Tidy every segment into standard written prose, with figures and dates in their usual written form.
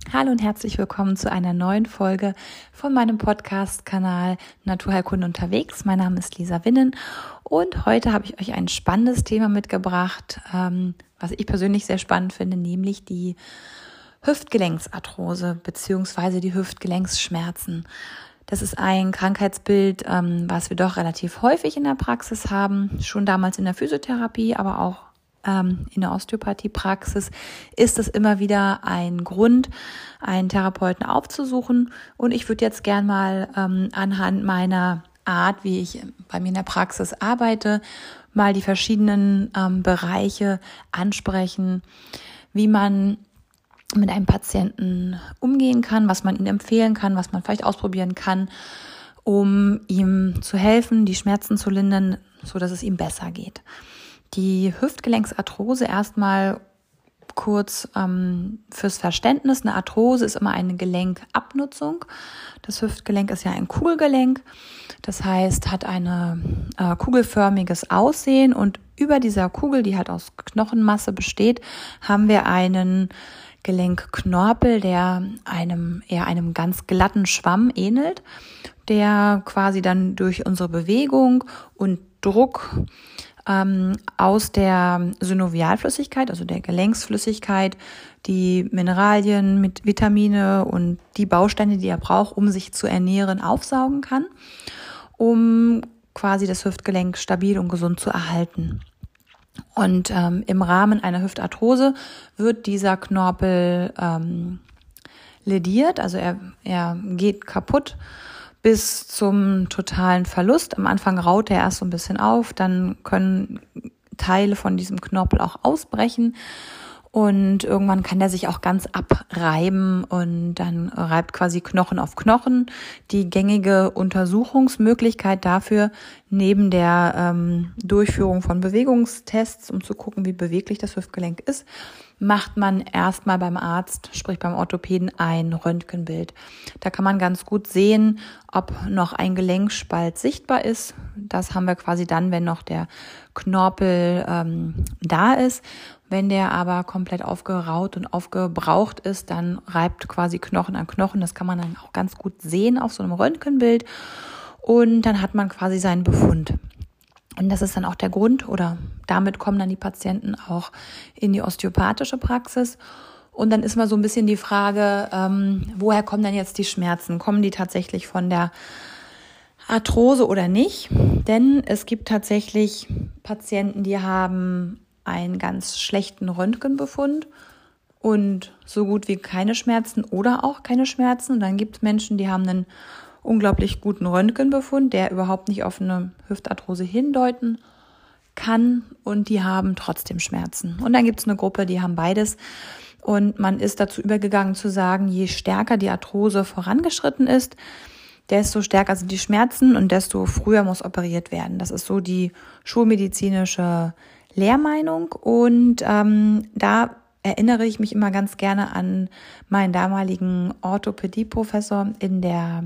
Hallo und herzlich willkommen zu einer neuen Folge von meinem Podcast-Kanal Naturheilkunde unterwegs. Mein Name ist Lisa Winnen und heute habe ich euch ein spannendes Thema mitgebracht, was ich persönlich sehr spannend finde, nämlich die Hüftgelenksarthrose bzw. die Hüftgelenksschmerzen. Das ist ein Krankheitsbild, was wir doch relativ häufig in der Praxis haben, schon damals in der Physiotherapie, aber auch in der Osteopathiepraxis ist es immer wieder ein Grund, einen Therapeuten aufzusuchen. Und ich würde jetzt gern mal anhand meiner Art, wie ich bei mir in der Praxis arbeite, mal die verschiedenen Bereiche ansprechen, wie man mit einem Patienten umgehen kann, was man ihm empfehlen kann, was man vielleicht ausprobieren kann, um ihm zu helfen, die Schmerzen zu lindern, so dass es ihm besser geht. Die Hüftgelenksarthrose erstmal kurz fürs Verständnis. Eine Arthrose ist immer eine Gelenkabnutzung. Das Hüftgelenk ist ja ein Kugelgelenk. Das heißt, hat ein kugelförmiges Aussehen und über dieser Kugel, die halt aus Knochenmasse besteht, haben wir einen Gelenkknorpel, der einem ganz glatten Schwamm ähnelt, der quasi dann durch unsere Bewegung und Druck aus der Synovialflüssigkeit, also der Gelenksflüssigkeit, die Mineralien mit Vitamine und die Bausteine, die er braucht, um sich zu ernähren, aufsaugen kann, um quasi das Hüftgelenk stabil und gesund zu erhalten. Und im Rahmen einer Hüftarthrose wird dieser Knorpel lädiert, also er geht kaputt bis zum totalen Verlust. Am Anfang raut er erst so ein bisschen auf, dann können Teile von diesem Knorpel auch ausbrechen und irgendwann kann der sich auch ganz abreiben und dann reibt quasi Knochen auf Knochen. Die gängige Untersuchungsmöglichkeit dafür, neben der Durchführung von Bewegungstests, um zu gucken, wie beweglich das Hüftgelenk ist, macht man erstmal beim Arzt, sprich beim Orthopäden, ein Röntgenbild. Da kann man ganz gut sehen, ob noch ein Gelenkspalt sichtbar ist. Das haben wir quasi dann, wenn noch der Knorpel da ist. Wenn der aber komplett aufgeraut und aufgebraucht ist, dann reibt quasi Knochen an Knochen. Das kann man dann auch ganz gut sehen auf so einem Röntgenbild. Und dann hat man quasi seinen Befund. Und das ist dann auch der Grund, oder damit kommen dann die Patienten auch in die osteopathische Praxis. Und dann ist mal so ein bisschen die Frage, woher kommen denn jetzt die Schmerzen? Kommen die tatsächlich von der Arthrose oder nicht? Denn es gibt tatsächlich Patienten, die haben einen ganz schlechten Röntgenbefund und so gut wie keine Schmerzen oder auch keine Schmerzen. Und dann gibt es Menschen, die haben einen unglaublich guten Röntgenbefund, der überhaupt nicht auf eine Hüftarthrose hindeuten kann und die haben trotzdem Schmerzen. Und dann gibt es eine Gruppe, die haben beides und man ist dazu übergegangen zu sagen, je stärker die Arthrose vorangeschritten ist, desto stärker sind die Schmerzen und desto früher muss operiert werden. Das ist so die schulmedizinische Lehrmeinung und da erinnere ich mich immer ganz gerne an meinen damaligen Orthopädieprofessor in der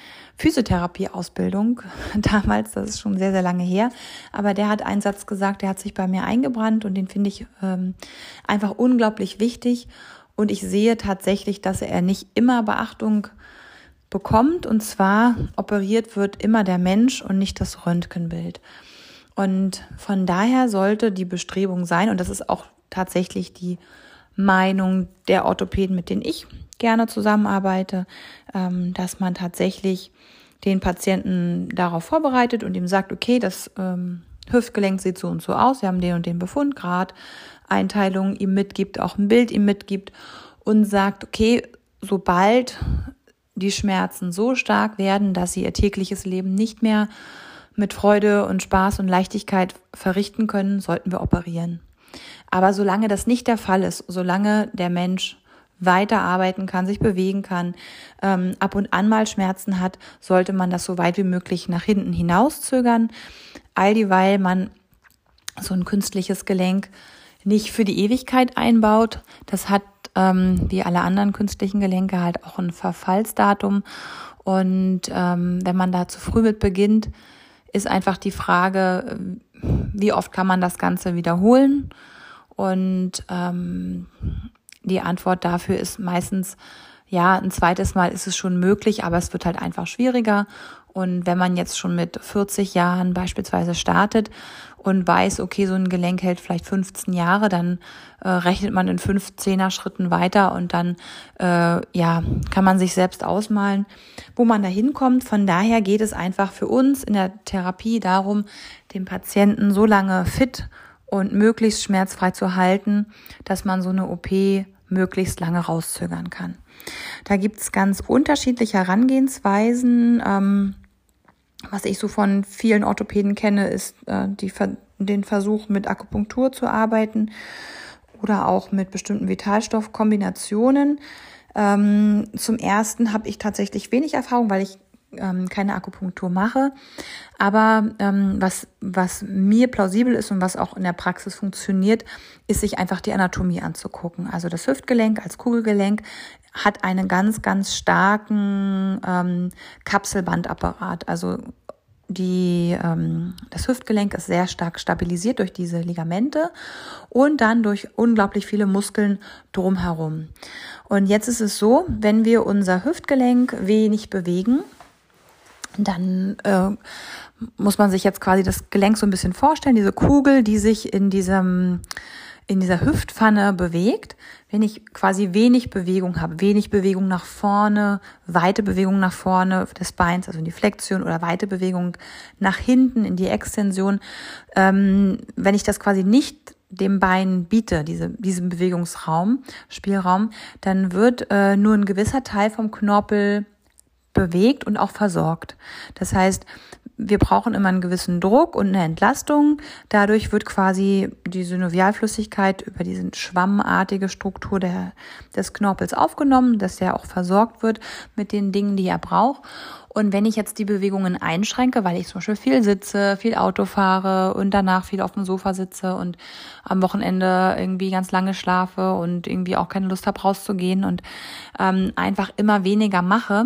Physiotherapie-Ausbildung damals, das ist schon sehr, sehr lange her, aber der hat einen Satz gesagt, der hat sich bei mir eingebrannt und den finde ich einfach unglaublich wichtig und ich sehe tatsächlich, dass er nicht immer Beachtung bekommt und zwar operiert wird immer der Mensch und nicht das Röntgenbild. Und von daher sollte die Bestrebung sein, und das ist auch tatsächlich die Meinung der Orthopäden, mit denen ich gerne zusammenarbeite, dass man tatsächlich den Patienten darauf vorbereitet und ihm sagt, okay, das Hüftgelenk sieht so und so aus, wir haben den und den Befund, Grad, Einteilung ihm mitgibt, auch ein Bild ihm mitgibt und sagt, okay, sobald die Schmerzen so stark werden, dass sie ihr tägliches Leben nicht mehr mit Freude und Spaß und Leichtigkeit verrichten können, sollten wir operieren. Aber solange das nicht der Fall ist, solange der Mensch weiterarbeiten kann, sich bewegen kann, ab und an mal Schmerzen hat, sollte man das so weit wie möglich nach hinten hinauszögern, all dieweil man so ein künstliches Gelenk nicht für die Ewigkeit einbaut. Das hat wie alle anderen künstlichen Gelenke halt auch ein Verfallsdatum und wenn man da zu früh mit beginnt, ist einfach die Frage, wie oft kann man das Ganze wiederholen und die Antwort dafür ist meistens, ja, ein zweites Mal ist es schon möglich, aber es wird halt einfach schwieriger. Und wenn man jetzt schon mit 40 Jahren beispielsweise startet und weiß, okay, so ein Gelenk hält vielleicht 15 Jahre, dann rechnet man in 15er Schritten weiter und dann kann man sich selbst ausmalen, wo man da hinkommt. Von daher geht es einfach für uns in der Therapie darum, den Patienten so lange fit und möglichst schmerzfrei zu halten, dass man so eine OP möglichst lange rauszögern kann. Da gibt's ganz unterschiedliche Herangehensweisen. Was ich so von vielen Orthopäden kenne, ist den Versuch, mit Akupunktur zu arbeiten oder auch mit bestimmten Vitalstoffkombinationen. Zum ersten habe ich tatsächlich wenig Erfahrung, weil ich keine Akupunktur mache. Aber was mir plausibel ist und was auch in der Praxis funktioniert, ist, sich einfach die Anatomie anzugucken. Also das Hüftgelenk als Kugelgelenk hat einen ganz, ganz starken Kapselbandapparat. Also das Hüftgelenk ist sehr stark stabilisiert durch diese Ligamente und dann durch unglaublich viele Muskeln drumherum. Und jetzt ist es so, wenn wir unser Hüftgelenk wenig bewegen, dann muss man sich jetzt quasi das Gelenk so ein bisschen vorstellen, diese Kugel, die sich in dieser Hüftpfanne bewegt. Wenn ich quasi wenig Bewegung habe, wenig Bewegung nach vorne, weite Bewegung nach vorne des Beins, also in die Flexion, oder weite Bewegung nach hinten in die Extension, wenn ich das quasi nicht dem Bein biete, diesem Spielraum, dann wird nur ein gewisser Teil vom Knorpel bewegt und auch versorgt. Das heißt, wir brauchen immer einen gewissen Druck und eine Entlastung. Dadurch wird quasi die Synovialflüssigkeit über diese schwammartige Struktur des Knorpels aufgenommen, dass der auch versorgt wird mit den Dingen, die er braucht. Und wenn ich jetzt die Bewegungen einschränke, weil ich zum Beispiel viel sitze, viel Auto fahre und danach viel auf dem Sofa sitze und am Wochenende irgendwie ganz lange schlafe und irgendwie auch keine Lust habe rauszugehen und einfach immer weniger mache,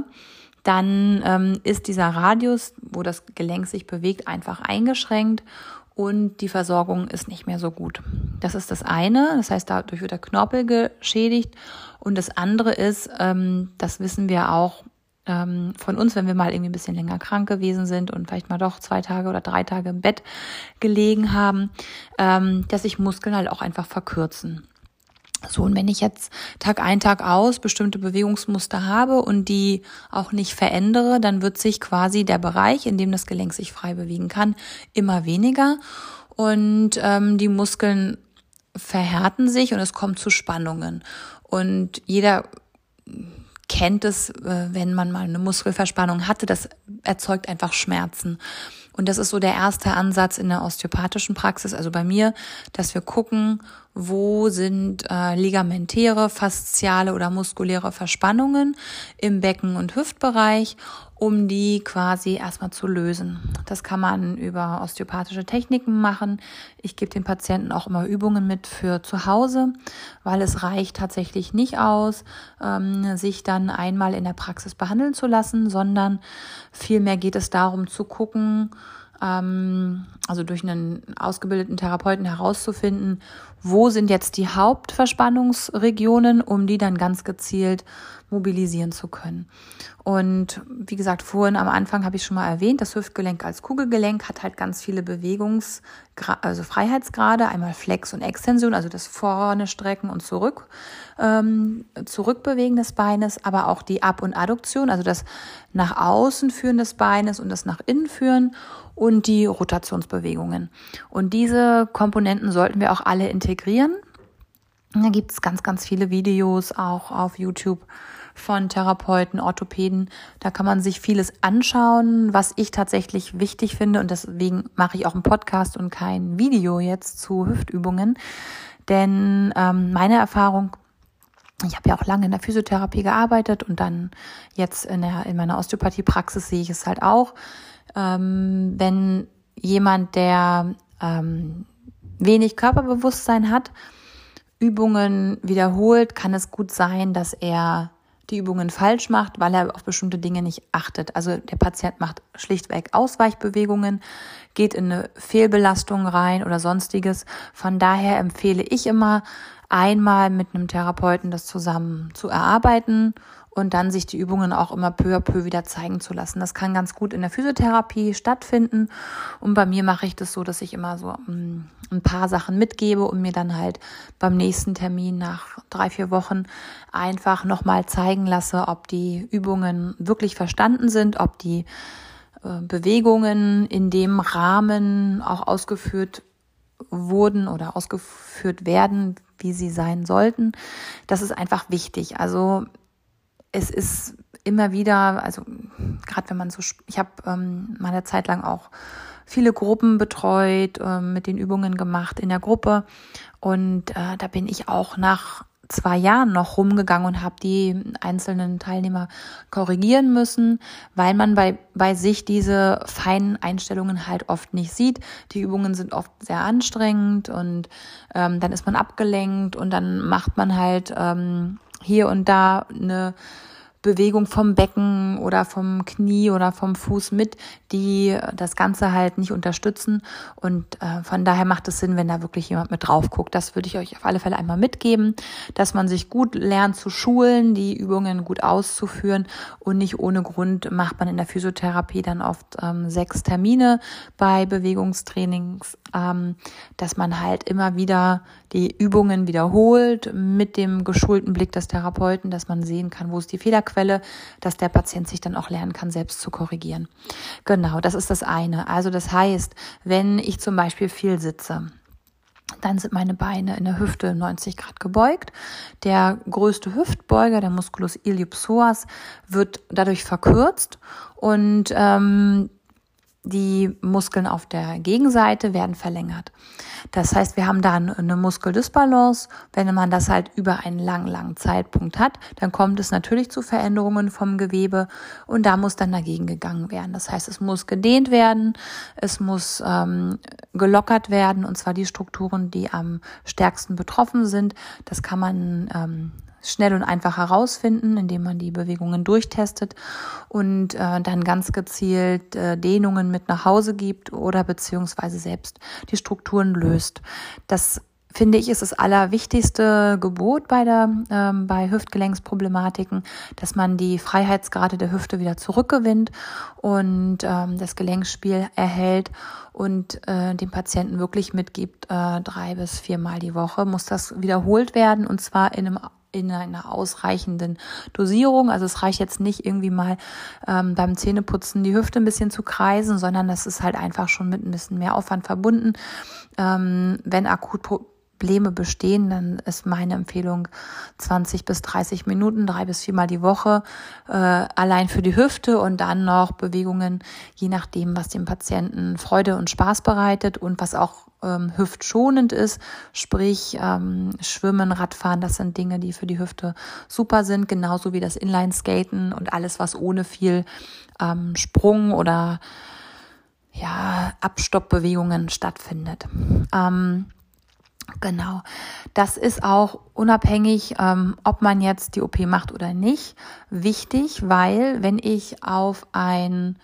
dann ist dieser Radius, wo das Gelenk sich bewegt, einfach eingeschränkt und die Versorgung ist nicht mehr so gut. Das ist das eine, das heißt, dadurch wird der Knorpel geschädigt. Und das andere ist, das wissen wir auch von uns, wenn wir mal irgendwie ein bisschen länger krank gewesen sind und vielleicht mal doch 2 Tage oder 3 Tage im Bett gelegen haben, dass sich Muskeln halt auch einfach verkürzen. So, und wenn ich jetzt Tag ein, Tag aus bestimmte Bewegungsmuster habe und die auch nicht verändere, dann wird sich quasi der Bereich, in dem das Gelenk sich frei bewegen kann, immer weniger und die Muskeln verhärten sich und es kommt zu Spannungen. Und jeder kennt es, wenn man mal eine Muskelverspannung hatte, das erzeugt einfach Schmerzen. Und das ist so der erste Ansatz in der osteopathischen Praxis, also bei mir, dass wir gucken, wo sind ligamentäre, fasziale oder muskuläre Verspannungen im Becken- und Hüftbereich, um die quasi erstmal zu lösen. Das kann man über osteopathische Techniken machen. Ich gebe den Patienten auch immer Übungen mit für zu Hause, weil es reicht tatsächlich nicht aus, sich dann einmal in der Praxis behandeln zu lassen, sondern vielmehr geht es darum zu gucken, also durch einen ausgebildeten Therapeuten herauszufinden, wo sind jetzt die Hauptverspannungsregionen, um die dann ganz gezielt mobilisieren zu können. Und wie gesagt, vorhin am Anfang habe ich schon mal erwähnt, das Hüftgelenk als Kugelgelenk hat halt ganz viele Freiheitsgrade, einmal Flex und Extension, also das vorne strecken und zurückbewegen des Beines, aber auch die Ab- und Adduktion, also das nach außen führen des Beines und das nach innen führen und die Rotationsbewegungen. Und diese Komponenten sollten wir auch alle integrieren. Da gibt es ganz, ganz viele Videos auch auf YouTube von Therapeuten, Orthopäden. Da kann man sich vieles anschauen, was ich tatsächlich wichtig finde. Und deswegen mache ich auch einen Podcast und kein Video jetzt zu Hüftübungen. Denn meine Erfahrung, ich habe ja auch lange in der Physiotherapie gearbeitet und dann jetzt in meiner Osteopathiepraxis sehe ich es halt auch. Wenn jemand, der wenig Körperbewusstsein hat, Übungen wiederholt, kann es gut sein, dass er die Übungen falsch macht, weil er auf bestimmte Dinge nicht achtet. Also der Patient macht schlichtweg Ausweichbewegungen, geht in eine Fehlbelastung rein oder sonstiges. Von daher empfehle ich immer, einmal mit einem Therapeuten das zusammen zu erarbeiten und dann sich die Übungen auch immer peu à peu wieder zeigen zu lassen. Das kann ganz gut in der Physiotherapie stattfinden. Und bei mir mache ich das so, dass ich immer so ein paar Sachen mitgebe und mir dann halt beim nächsten Termin nach 3-4 Wochen einfach nochmal zeigen lasse, ob die Übungen wirklich verstanden sind, ob die Bewegungen in dem Rahmen auch ausgeführt wurden oder ausgeführt werden, wie sie sein sollten. Das ist einfach wichtig. Also es ist immer wieder, also gerade wenn man so, ich habe mal eine Zeit lang auch viele Gruppen betreut, mit den Übungen gemacht in der Gruppe und da bin ich auch nach 2 Jahren noch rumgegangen und habe die einzelnen Teilnehmer korrigieren müssen, weil man bei sich diese feinen Einstellungen halt oft nicht sieht. Die Übungen sind oft sehr anstrengend und dann ist man abgelenkt und dann macht man halt hier und da eine Bewegung vom Becken oder vom Knie oder vom Fuß mit, die das Ganze halt nicht unterstützen. Und von daher macht es Sinn, wenn da wirklich jemand mit drauf guckt. Das würde ich euch auf alle Fälle einmal mitgeben, dass man sich gut lernt zu schulen, die Übungen gut auszuführen und nicht ohne Grund macht man in der Physiotherapie dann oft 6 Termine bei Bewegungstrainings, dass man halt immer wieder die Übungen wiederholt mit dem geschulten Blick des Therapeuten, dass man sehen kann, wo ist die Fehlerquelle, dass der Patient sich dann auch lernen kann, selbst zu korrigieren. Genau, das ist das eine. Also das heißt, wenn ich zum Beispiel viel sitze, dann sind meine Beine in der Hüfte 90 Grad gebeugt. Der größte Hüftbeuger, der Musculus iliopsoas, wird dadurch verkürzt und die Muskeln auf der Gegenseite werden verlängert. Das heißt, wir haben da eine Muskeldysbalance. Wenn man das halt über einen langen Zeitpunkt hat, dann kommt es natürlich zu Veränderungen vom Gewebe und da muss dann dagegen gegangen werden. Das heißt, es muss gedehnt werden, es muss gelockert werden und zwar die Strukturen, die am stärksten betroffen sind. Das kann man schnell und einfach herausfinden, indem man die Bewegungen durchtestet und dann ganz gezielt Dehnungen mit nach Hause gibt oder beziehungsweise selbst die Strukturen löst. Das finde ich, ist das allerwichtigste Gebot bei Hüftgelenksproblematiken, dass man die Freiheitsgrade der Hüfte wieder zurückgewinnt und das Gelenksspiel erhält und dem Patienten wirklich mitgibt, 3 bis 4 Mal die Woche muss das wiederholt werden und zwar in einer ausreichenden Dosierung. Also es reicht jetzt nicht irgendwie mal beim Zähneputzen die Hüfte ein bisschen zu kreisen, sondern das ist halt einfach schon mit ein bisschen mehr Aufwand verbunden. Wenn akut Probleme bestehen, dann ist meine Empfehlung 20 bis 30 Minuten, 3 bis 4 Mal die Woche, allein für die Hüfte und dann noch Bewegungen, je nachdem, was dem Patienten Freude und Spaß bereitet und was auch hüftschonend ist, sprich Schwimmen, Radfahren, das sind Dinge, die für die Hüfte super sind, genauso wie das Inline-Skaten und alles, was ohne viel Sprung oder Abstoppbewegungen stattfindet. Genau, das ist auch unabhängig, ob man jetzt die OP macht oder nicht, wichtig, weil wenn ich ein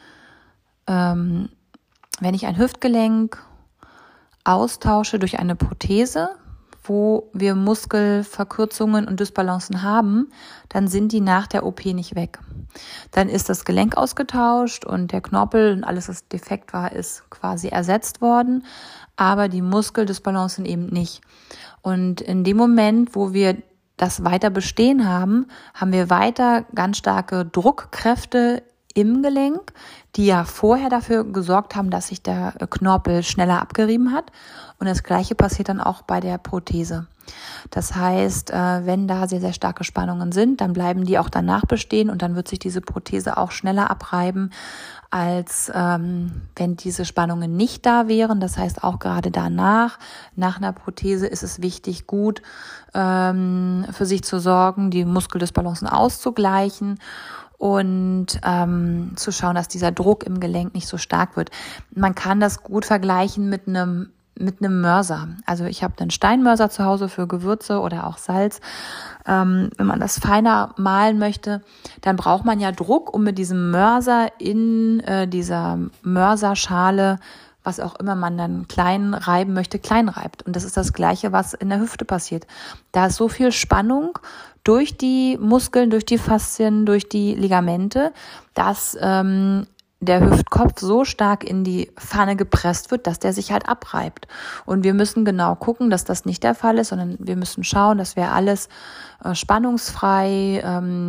Hüftgelenk austausche durch eine Prothese, wo wir Muskelverkürzungen und Dysbalancen haben, dann sind die nach der OP nicht weg. Dann ist das Gelenk ausgetauscht und der Knorpel und alles, was defekt war, ist quasi ersetzt worden, aber die Muskeldysbalancen eben nicht. Und in dem Moment, wo wir das weiter bestehen haben, haben wir weiter ganz starke Druckkräfte im Gelenk, die ja vorher dafür gesorgt haben, dass sich der Knorpel schneller abgerieben hat. Und das Gleiche passiert dann auch bei der Prothese. Das heißt, wenn da sehr, sehr starke Spannungen sind, dann bleiben die auch danach bestehen und dann wird sich diese Prothese auch schneller abreiben, als wenn diese Spannungen nicht da wären. Das heißt, auch gerade danach, nach einer Prothese ist es wichtig, gut für sich zu sorgen, die Muskeldysbalancen auszugleichen und zu schauen, dass dieser Druck im Gelenk nicht so stark wird. Man kann das gut vergleichen mit einem Mörser. Also ich habe einen Steinmörser zu Hause für Gewürze oder auch Salz. Wenn man das feiner mahlen möchte, dann braucht man ja Druck, um mit diesem Mörser in dieser Mörserschale was auch immer man dann klein reiben möchte, klein reibt. Und das ist das Gleiche, was in der Hüfte passiert. Da ist so viel Spannung durch die Muskeln, durch die Faszien, durch die Ligamente, dass der Hüftkopf so stark in die Pfanne gepresst wird, dass der sich halt abreibt. Und wir müssen genau gucken, dass das nicht der Fall ist, sondern wir müssen schauen, dass wir alles spannungsfrei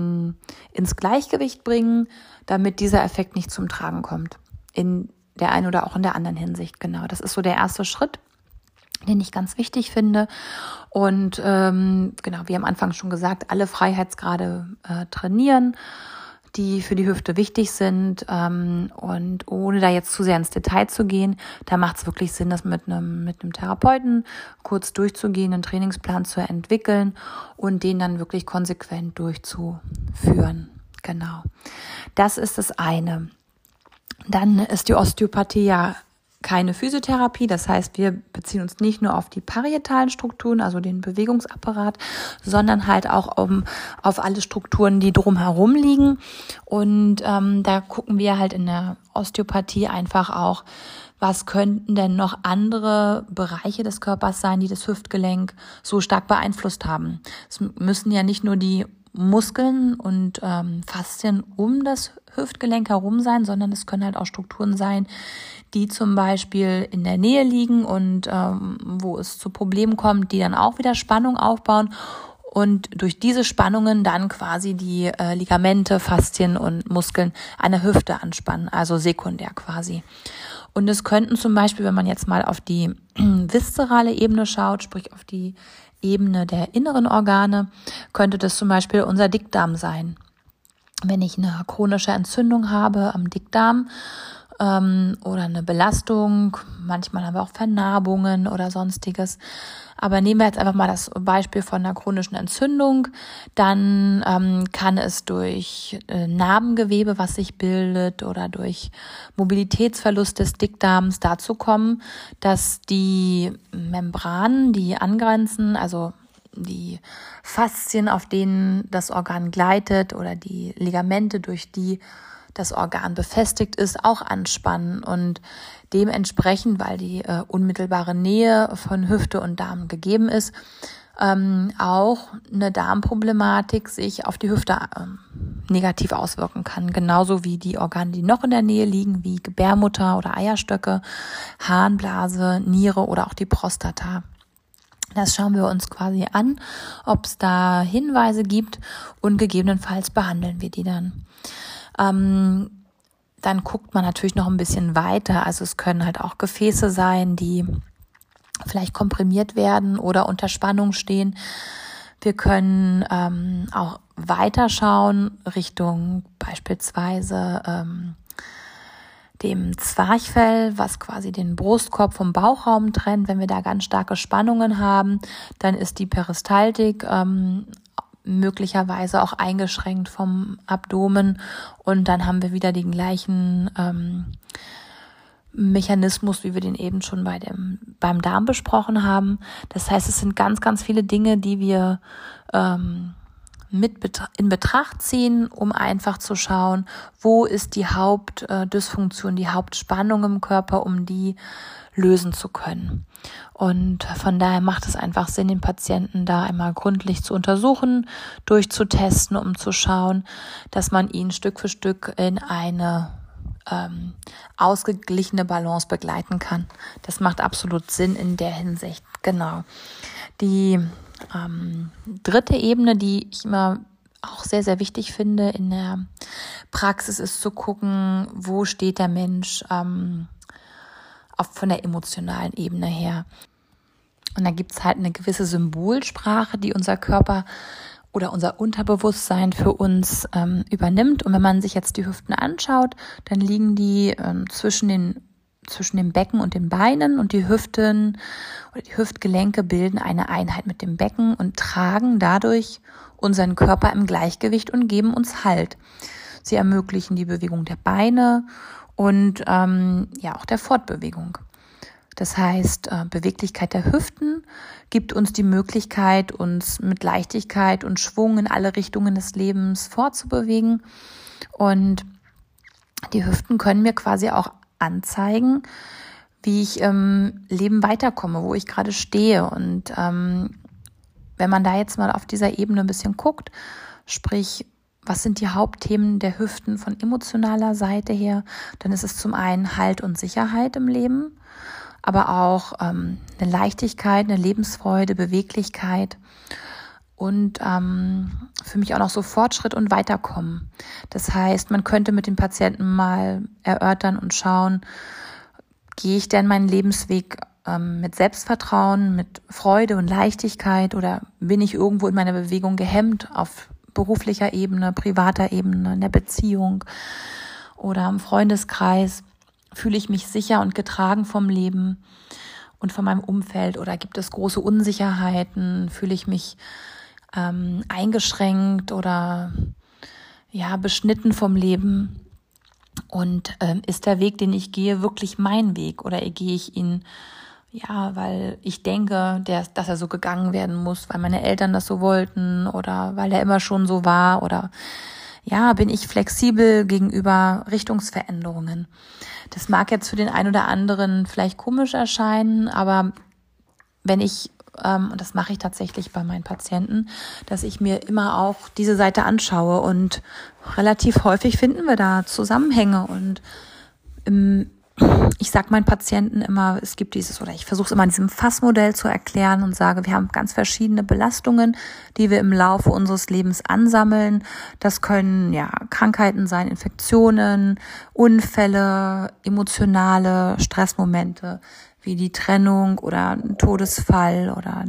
ins Gleichgewicht bringen, damit dieser Effekt nicht zum Tragen kommt. In der einen oder auch in der anderen Hinsicht, genau. Das ist so der erste Schritt, den ich ganz wichtig finde. Und genau, wie am Anfang schon gesagt, alle Freiheitsgrade trainieren, die für die Hüfte wichtig sind. Und ohne da jetzt zu sehr ins Detail zu gehen, da macht es wirklich Sinn, das mit einem Therapeuten kurz durchzugehen, einen Trainingsplan zu entwickeln und den dann wirklich konsequent durchzuführen. Genau. Das ist das eine. Dann ist die Osteopathie ja keine Physiotherapie, das heißt, wir beziehen uns nicht nur auf die parietalen Strukturen, also den Bewegungsapparat, sondern halt auch auf alle Strukturen, die drumherum liegen. Und da gucken wir halt in der Osteopathie einfach auch, was könnten denn noch andere Bereiche des Körpers sein, die das Hüftgelenk so stark beeinflusst haben. Es müssen ja nicht nur die Muskeln und Faszien um das Hüftgelenk herum sein, sondern es können halt auch Strukturen sein, die zum Beispiel in der Nähe liegen und wo es zu Problemen kommt, die dann auch wieder Spannung aufbauen und durch diese Spannungen dann quasi die Ligamente, Faszien und Muskeln einer Hüfte anspannen, also sekundär quasi. Und es könnten zum Beispiel, wenn man jetzt mal auf die viszerale Ebene schaut, sprich auf die Ebene der inneren Organe, könnte das zum Beispiel unser Dickdarm sein. Wenn ich eine chronische Entzündung habe am Dickdarm oder eine Belastung, manchmal haben wir auch Vernarbungen oder sonstiges. Aber nehmen wir jetzt einfach mal das Beispiel von einer chronischen Entzündung, dann kann es durch Narbengewebe, was sich bildet, oder durch Mobilitätsverlust des Dickdarms dazu kommen, dass die Membranen, die angrenzen, also die Faszien, auf denen das Organ gleitet, oder die Ligamente, durch die das Organ befestigt ist, auch anspannen und dementsprechend, weil die unmittelbare Nähe von Hüfte und Darm gegeben ist, auch eine Darmproblematik sich auf die Hüfte negativ auswirken kann. Genauso wie die Organe, die noch in der Nähe liegen, wie Gebärmutter oder Eierstöcke, Harnblase, Niere oder auch die Prostata. Das schauen wir uns quasi an, ob es da Hinweise gibt, und gegebenenfalls behandeln wir die dann. Dann guckt man natürlich noch ein bisschen weiter. Also es können halt auch Gefäße sein, die vielleicht komprimiert werden oder unter Spannung stehen. Wir können auch weiterschauen Richtung beispielsweise dem Zwerchfell, was quasi den Brustkorb vom Bauchraum trennt. Wenn wir da ganz starke Spannungen haben, dann ist die Peristaltik möglicherweise auch eingeschränkt vom Abdomen, und dann haben wir wieder den gleichen Mechanismus, wie wir den eben schon beim Darm besprochen haben. Das heißt, es sind ganz, ganz viele Dinge, die wir in Betracht ziehen, um einfach zu schauen, wo ist die Hauptdysfunktion, die Hauptspannung im Körper, um die lösen zu können. Und von daher macht es einfach Sinn, den Patienten da einmal gründlich zu untersuchen, durchzutesten, um zu schauen, dass man ihn Stück für Stück in eine ausgeglichene Balance begleiten kann. Das macht absolut Sinn in der Hinsicht. Genau. Die dritte Ebene, die ich immer auch sehr, sehr wichtig finde in der Praxis, ist zu gucken, wo steht der Mensch von der emotionalen Ebene her. Und da gibt es halt eine gewisse Symbolsprache, die unser Körper oder unser Unterbewusstsein für uns übernimmt. Und wenn man sich jetzt die Hüften anschaut, dann liegen die zwischen dem Becken und den Beinen, und die Hüften oder die Hüftgelenke bilden eine Einheit mit dem Becken und tragen dadurch unseren Körper im Gleichgewicht und geben uns Halt. Sie ermöglichen die Bewegung der Beine und auch der Fortbewegung. Das heißt, Beweglichkeit der Hüften gibt uns die Möglichkeit, uns mit Leichtigkeit und Schwung in alle Richtungen des Lebens fortzubewegen. Und die Hüften können mir quasi auch anzeigen, wie ich im Leben weiterkomme, wo ich gerade stehe. Und wenn man da jetzt mal auf dieser Ebene ein bisschen guckt, sprich, was sind die Hauptthemen der Hüften von emotionaler Seite her, dann ist es zum einen Halt und Sicherheit im Leben, aber auch eine Leichtigkeit, eine Lebensfreude, Beweglichkeit und für mich auch noch so Fortschritt und Weiterkommen. Das heißt, man könnte mit den Patienten mal erörtern und schauen, gehe ich denn meinen Lebensweg mit Selbstvertrauen, mit Freude und Leichtigkeit oder bin ich irgendwo in meiner Bewegung gehemmt auf beruflicher Ebene, privater Ebene, in der Beziehung oder im Freundeskreis? Fühle ich mich sicher und getragen vom Leben und von meinem Umfeld oder gibt es große Unsicherheiten? Fühle ich mich eingeschränkt oder beschnitten vom Leben? Und ist der Weg, den ich gehe, wirklich mein Weg oder gehe ich ihn, weil ich denke, dass er so gegangen werden muss, weil meine Eltern das so wollten oder weil er immer schon so war oder bin ich flexibel gegenüber Richtungsveränderungen? Das mag jetzt für den einen oder anderen vielleicht komisch erscheinen, aber wenn ich, und das mache ich tatsächlich bei meinen Patienten, dass ich mir immer auch diese Seite anschaue und relativ häufig finden wir da Zusammenhänge und ich sage meinen Patienten immer, es gibt ich versuche es immer in diesem Fassmodell zu erklären und sage, wir haben ganz verschiedene Belastungen, die wir im Laufe unseres Lebens ansammeln. Das können Krankheiten sein, Infektionen, Unfälle, emotionale Stressmomente, wie die Trennung oder ein Todesfall oder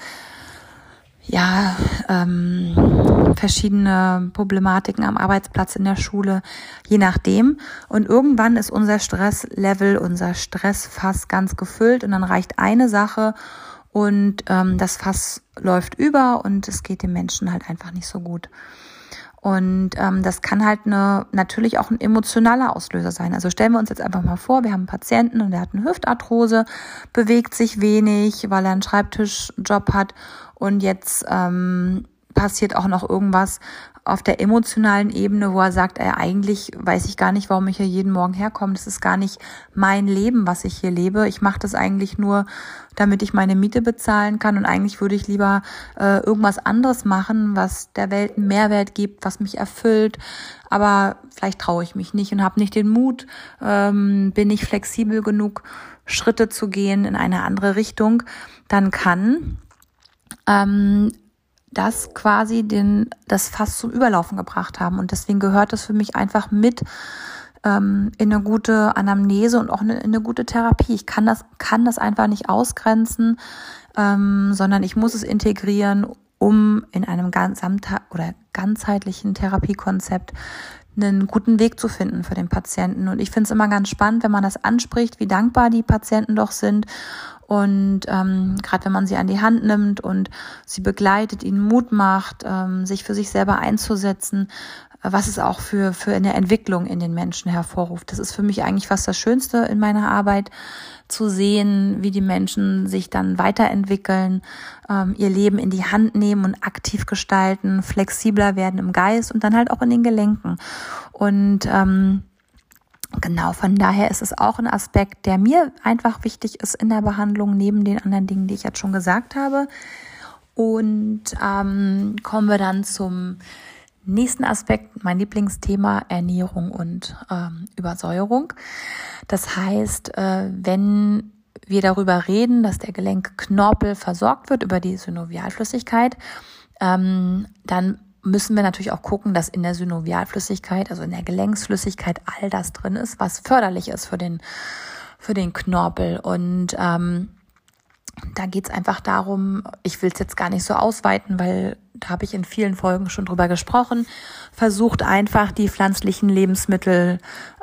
verschiedene Problematiken am Arbeitsplatz, in der Schule, je nachdem. Und irgendwann ist unser Stresslevel, unser Stressfass ganz gefüllt und dann reicht eine Sache und das Fass läuft über und es geht dem Menschen halt einfach nicht so gut. Und das kann halt natürlich auch ein emotionaler Auslöser sein. Also stellen wir uns jetzt einfach mal vor, wir haben einen Patienten und der hat eine Hüftarthrose, bewegt sich wenig, weil er einen Schreibtischjob hat und jetzt passiert auch noch irgendwas auf der emotionalen Ebene, wo er sagt, eigentlich weiß ich gar nicht, warum ich hier jeden Morgen herkomme. Das ist gar nicht mein Leben, was ich hier lebe. Ich mache das eigentlich nur, damit ich meine Miete bezahlen kann und eigentlich würde ich lieber irgendwas anderes machen, was der Welt einen Mehrwert gibt, was mich erfüllt. Aber vielleicht traue ich mich nicht und habe nicht den Mut, bin nicht flexibel genug, Schritte zu gehen in eine andere Richtung. Dann kann das quasi das Fass zum Überlaufen gebracht haben. Und deswegen gehört es für mich einfach mit in eine gute Anamnese und auch in eine gute Therapie. Ich kann das einfach nicht ausgrenzen, sondern ich muss es integrieren, um in einem ganzheitlichen Therapiekonzept einen guten Weg zu finden für den Patienten. Und ich finde es immer ganz spannend, wenn man das anspricht, wie dankbar die Patienten doch sind. Und gerade wenn man sie an die Hand nimmt und sie begleitet, ihnen Mut macht, sich für sich selber einzusetzen, was es auch für eine Entwicklung in den Menschen hervorruft. Das ist für mich eigentlich fast das Schönste in meiner Arbeit, zu sehen, wie die Menschen sich dann weiterentwickeln, ihr Leben in die Hand nehmen und aktiv gestalten, flexibler werden im Geist und dann halt auch in den Gelenken. Und genau, von daher ist es auch ein Aspekt, der mir einfach wichtig ist in der Behandlung, neben den anderen Dingen, die ich jetzt schon gesagt habe. Und kommen wir dann zum nächsten Aspekt, mein Lieblingsthema, Ernährung und Übersäuerung. Das heißt, wenn wir darüber reden, dass der Gelenkknorpel versorgt wird über die Synovialflüssigkeit, dann müssen wir natürlich auch gucken, dass in der Synovialflüssigkeit, also in der Gelenksflüssigkeit, all das drin ist, was förderlich ist für den Knorpel. Und da geht's einfach darum, ich will es jetzt gar nicht so ausweiten, weil da habe ich in vielen Folgen schon drüber gesprochen, versucht einfach die pflanzlichen Lebensmittel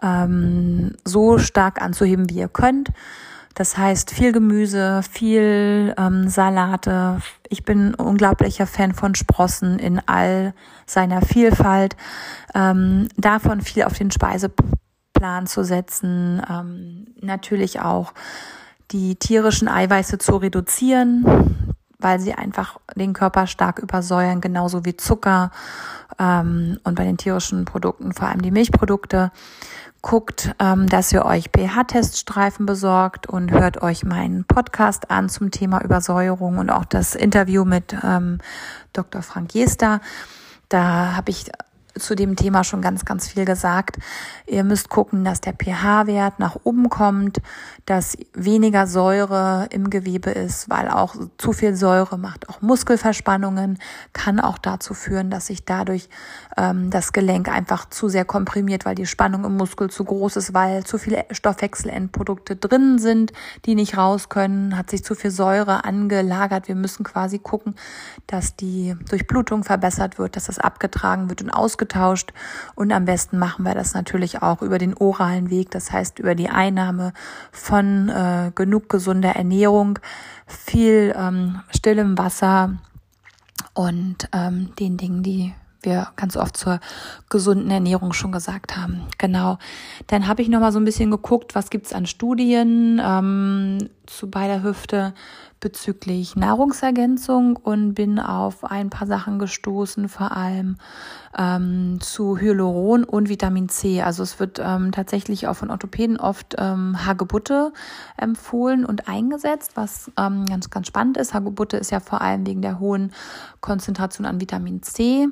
so stark anzuheben, wie ihr könnt. Das heißt viel Gemüse, viel Salate. Ich bin ein unglaublicher Fan von Sprossen in all seiner Vielfalt. Davon viel auf den Speiseplan zu setzen. Natürlich auch die tierischen Eiweiße zu reduzieren. weil sie einfach den Körper stark übersäuern, genauso wie Zucker und bei den tierischen Produkten, vor allem die Milchprodukte. Guckt, dass ihr euch pH-Teststreifen besorgt und hört euch meinen Podcast an zum Thema Übersäuerung und auch das Interview mit Dr. Frank Jester. Da habe ich zu dem Thema schon ganz, ganz viel gesagt. Ihr müsst gucken, dass der pH-Wert nach oben kommt, dass weniger Säure im Gewebe ist, weil auch zu viel Säure macht auch Muskelverspannungen, kann auch dazu führen, dass sich dadurch das Gelenk einfach zu sehr komprimiert, weil die Spannung im Muskel zu groß ist, weil zu viele Stoffwechselendprodukte drin sind, die nicht raus können, hat sich zu viel Säure angelagert. Wir müssen quasi gucken, dass die Durchblutung verbessert wird, dass das abgetragen wird und ausgetauscht. Und am besten machen wir das natürlich auch über den oralen Weg, das heißt über die Einnahme von genug gesunder Ernährung, viel stillem Wasser und den Dingen, die wir ganz oft zur gesunden Ernährung schon gesagt haben. Genau. Dann habe ich noch mal so ein bisschen geguckt, was gibt's an Studien bei der Hüfte bezüglich Nahrungsergänzung und bin auf ein paar Sachen gestoßen, vor allem zu Hyaluron und Vitamin C. Also es wird tatsächlich auch von Orthopäden oft Hagebutte empfohlen und eingesetzt, was ganz, ganz spannend ist. Hagebutte ist ja vor allem wegen der hohen Konzentration an Vitamin C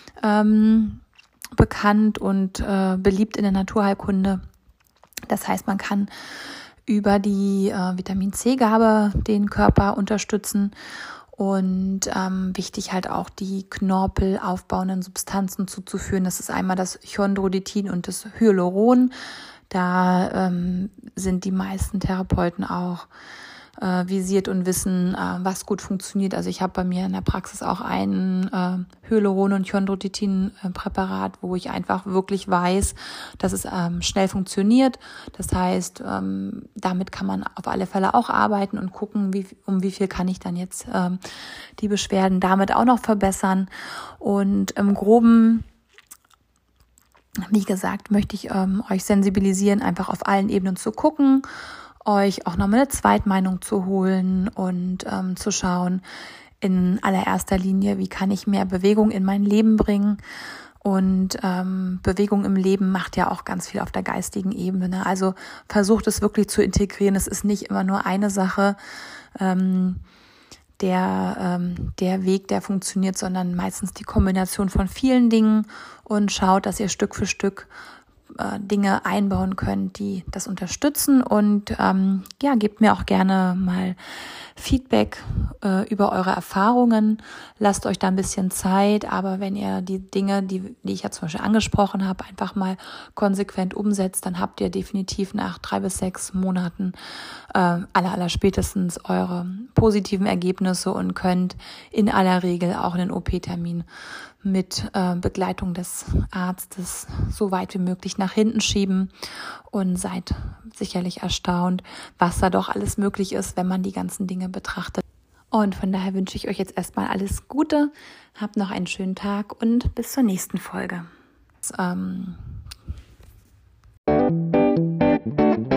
bekannt und beliebt in der Naturheilkunde. Das heißt, man kann über die Vitamin C-Gabe den Körper unterstützen und wichtig halt auch die knorpelaufbauenden Substanzen zuzuführen. Das ist einmal das Chondroitin und das Hyaluron. Da sind die meisten Therapeuten auch visiert und wissen, was gut funktioniert. Also ich habe bei mir in der Praxis auch ein Hyaluron- und Chondroitin-Präparat, wo ich einfach wirklich weiß, dass es schnell funktioniert. Das heißt, damit kann man auf alle Fälle auch arbeiten und gucken, um wie viel kann ich dann jetzt die Beschwerden damit auch noch verbessern. Und im Groben, wie gesagt, möchte ich euch sensibilisieren, einfach auf allen Ebenen zu gucken, euch auch nochmal eine Zweitmeinung zu holen und zu schauen, in allererster Linie, wie kann ich mehr Bewegung in mein Leben bringen. Und Bewegung im Leben macht ja auch ganz viel auf der geistigen Ebene. Ne? Also versucht es wirklich zu integrieren. Es ist nicht immer nur eine Sache, der Weg, der funktioniert, sondern meistens die Kombination von vielen Dingen und schaut, dass ihr Stück für Stück Dinge einbauen könnt, die das unterstützen und gebt mir auch gerne mal Feedback über eure Erfahrungen. Lasst euch da ein bisschen Zeit, aber wenn ihr die Dinge, die ich ja zum Beispiel angesprochen habe, einfach mal konsequent umsetzt, dann habt ihr definitiv nach 3 bis 6 Monaten aller spätestens eure positiven Ergebnisse und könnt in aller Regel auch einen OP-Termin mit Begleitung des Arztes so weit wie möglich nach hinten schieben und seid sicherlich erstaunt, was da doch alles möglich ist, wenn man die ganzen Dinge betrachtet. Und von daher wünsche ich euch jetzt erstmal alles Gute, habt noch einen schönen Tag und bis zur nächsten Folge.